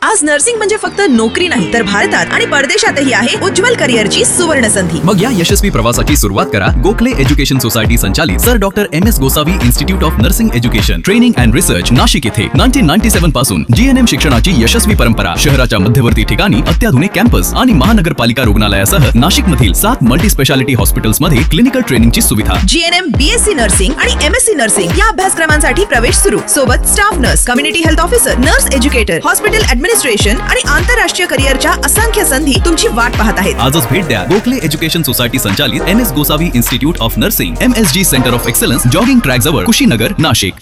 आज नर्सिंग म्हणजे फक्त नोकरी नाही तर भारतात आणि परदेशातही आहे उज्ज्वल करिअरची सुवर्ण संधी। मग या यशस्वी प्रवासाची सुरुवात करा गोखले एज्युकेशन सोसायटी संचालित sir doctor MS Gosavi institute of nursing education training and research Nashik येथे 1997 पासून GNM शिक्षणाची यशस्वी परंपरा। शहराच्या मध्यवर्ती ठिकाणी अत्याधुनिक कॅम्पस आणि महानगरपालिका रुग्णालयासह नाशिक मधील 7 मल्टी स्पेशालिटी हॉस्पिटल्स मध्ये क्लिनिकल ट्रेनिंगची सुविधा। GNM BSc नर्सिंग आणि MSc नर्सिंग या अभ्यासक्रमांसाठी प्रवेश सुरू। सोबत staff nurse, community health officer, nurse educator, hospital administration आणि आंतरराष्ट्रीय करिअरच्या असंख्य संधी तुमची वाट पाहत आहेत। आजच भेट द्या गोखले एज्युकेशन सोसायटी संचालित MS Gosavi institute of nursing MSG centre of excellence jogging track जवळ कुशीनगर नाशिक।